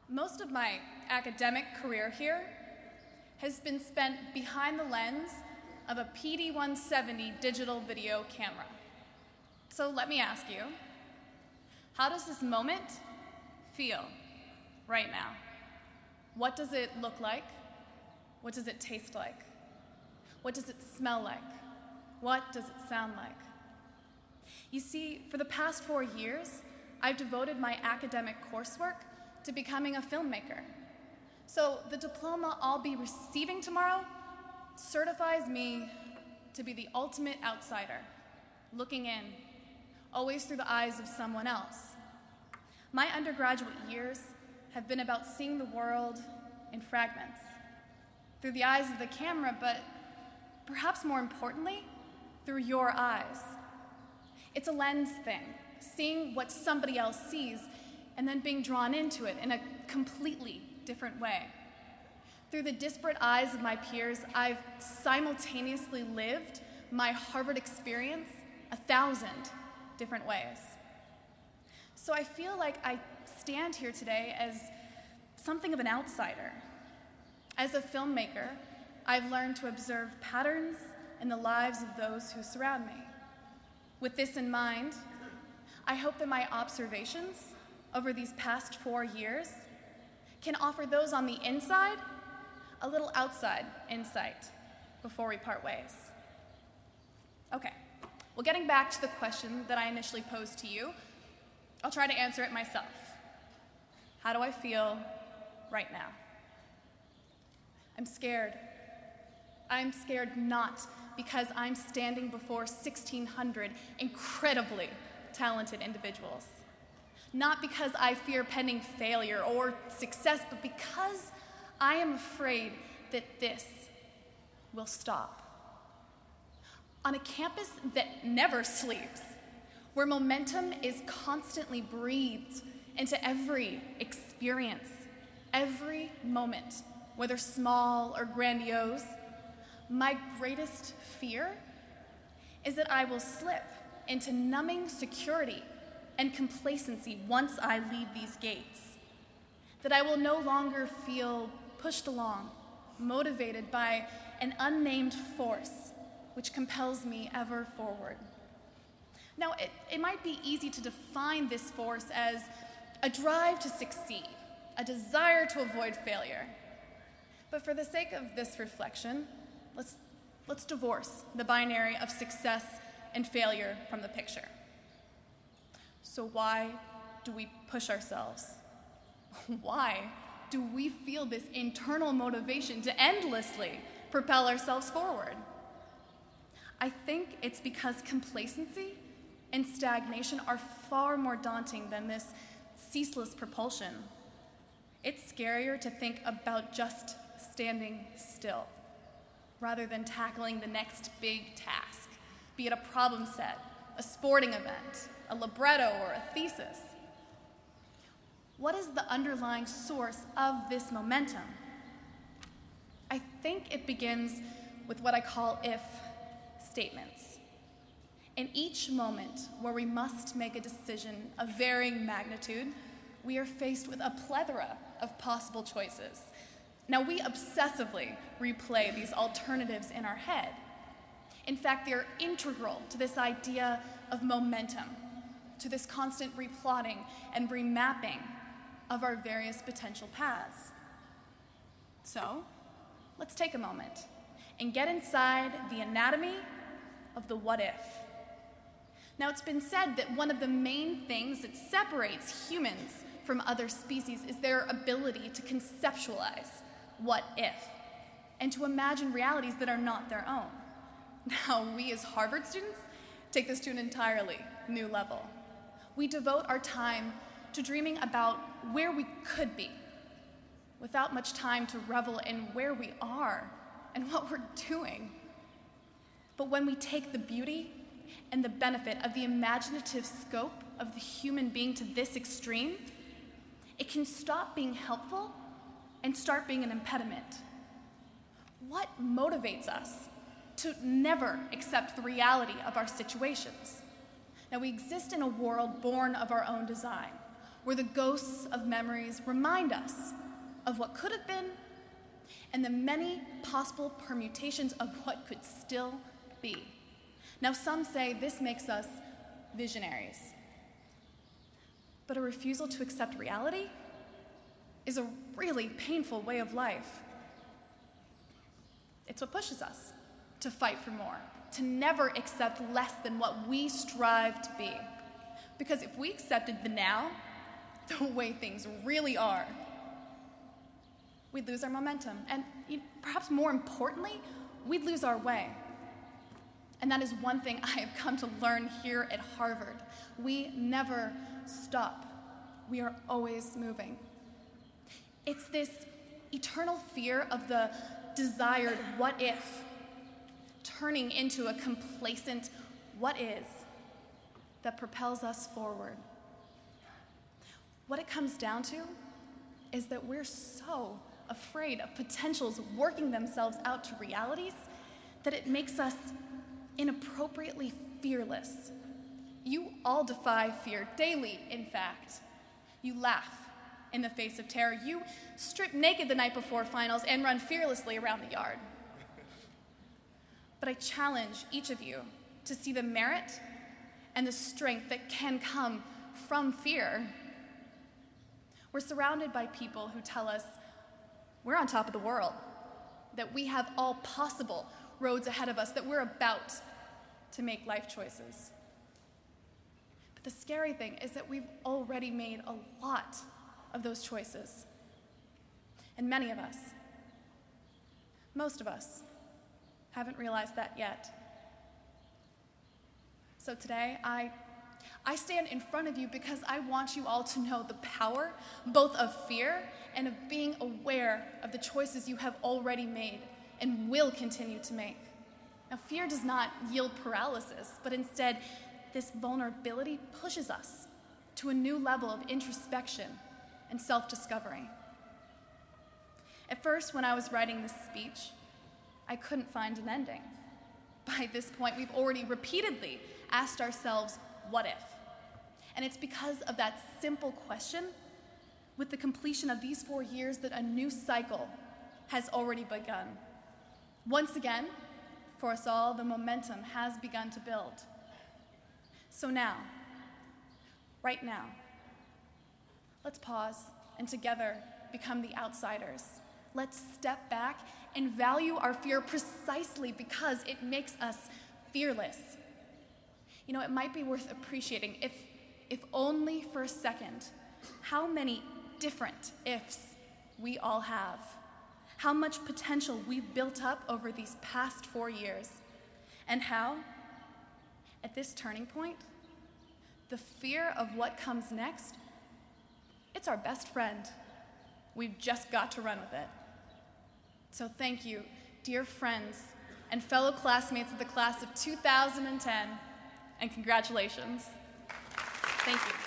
Most of my academic career here has been spent behind the lens of a PD-170 digital video camera. So let me ask you, how does this moment feel right now? What does it look like? What does it taste like? What does it smell like? What does it sound like? You see, for the past 4 years, I've devoted my academic coursework to becoming a filmmaker. So the diploma I'll be receiving tomorrow certifies me to be the ultimate outsider, looking in, always through the eyes of someone else. My undergraduate years have been about seeing the world in fragments, through the eyes of the camera, but perhaps more importantly, through your eyes. It's a lens thing, seeing what somebody else sees and then being drawn into it in a completely different way. Through the disparate eyes of my peers, I've simultaneously lived my Harvard experience 1,000 different ways. So I feel like I stand here today as something of an outsider. As a filmmaker, I've learned to observe patterns in the lives of those who surround me. With this in mind, I hope that my observations over these past 4 years can offer those on the inside a little outside insight before we part ways. Okay, well, getting back to the question that I initially posed to you, I'll try to answer it myself. How do I feel right now? I'm scared. I'm scared not because I'm standing before 1,600 incredibly talented individuals. Not because I fear pending failure or success, but because I am afraid that this will stop. On a campus that never sleeps, where momentum is constantly breathed into every experience, every moment, whether small or grandiose, my greatest fear is that I will slip into numbing security and complacency once I leave these gates, that I will no longer feel pushed along, motivated by an unnamed force which compels me ever forward. Now, it might be easy to define this force as a drive to succeed, a desire to avoid failure. But for the sake of this reflection, let's divorce the binary of success and failure from the picture. So why do we push ourselves? Why do we feel this internal motivation to endlessly propel ourselves forward? I think it's because complacency and stagnation are far more daunting than this ceaseless propulsion. It's scarier to think about just standing still rather than tackling the next big task, be it a problem set, a sporting event, a libretto, or a thesis. What is the underlying source of this momentum? I think it begins with what I call if statements. In each moment where we must make a decision of varying magnitude, we are faced with a plethora of possible choices. Now, we obsessively replay these alternatives in our head. In fact, they're integral to this idea of momentum, to this constant replotting and remapping of our various potential paths. So, let's take a moment and get inside the anatomy of the what if. Now, it's been said that one of the main things that separates humans from other species is their ability to conceptualize what if and to imagine realities that are not their own. Now, we as Harvard students take this to an entirely new level. We devote our time to dreaming about where we could be, without much time to revel in where we are and what we're doing. But when we take the beauty and the benefit of the imaginative scope of the human being to this extreme, it can stop being helpful and start being an impediment. What motivates us to never accept the reality of our situations? Now, we exist in a world born of our own design, where the ghosts of memories remind us of what could have been and the many possible permutations of what could still be. Now, some say this makes us visionaries. But a refusal to accept reality is a really painful way of life. It's what pushes us to fight for more, to never accept less than what we strive to be. Because if we accepted the now, the way things really are, we'd lose our momentum. And perhaps more importantly, we'd lose our way. And that is one thing I have come to learn here at Harvard. We never stop. We are always moving. It's this eternal fear of the desired what if turning into a complacent what is that propels us forward. What it comes down to is that we're so afraid of potentials working themselves out to realities that it makes us inappropriately fearless. You all defy fear daily, in fact. You laugh in the face of terror. You strip naked the night before finals and run fearlessly around the yard. But I challenge each of you to see the merit and the strength that can come from fear. We're surrounded by people who tell us we're on top of the world, that we have all possible roads ahead of us, that we're about to make life choices. But the scary thing is that we've already made a lot of those choices. And many of us, most of us, haven't realized that yet. So today, I stand in front of you because I want you all to know the power both of fear and of being aware of the choices you have already made and will continue to make. Now, fear does not yield paralysis, but instead, this vulnerability pushes us to a new level of introspection and self-discovery. At first, when I was writing this speech, I couldn't find an ending. By this point, we've already repeatedly asked ourselves, what if? And it's because of that simple question, with the completion of these 4 years, that a new cycle has already begun. Once again, for us all, the momentum has begun to build. So now, right now, let's pause and together become the outsiders. Let's step back and value our fear precisely because it makes us fearless. You know, it might be worth appreciating, if only for a second, how many different ifs we all have. How much potential we've built up over these past 4 years. And how, at this turning point, the fear of what comes next, it's our best friend. We've just got to run with it. So thank you, dear friends and fellow classmates of the class of 2010, and congratulations. Thank you.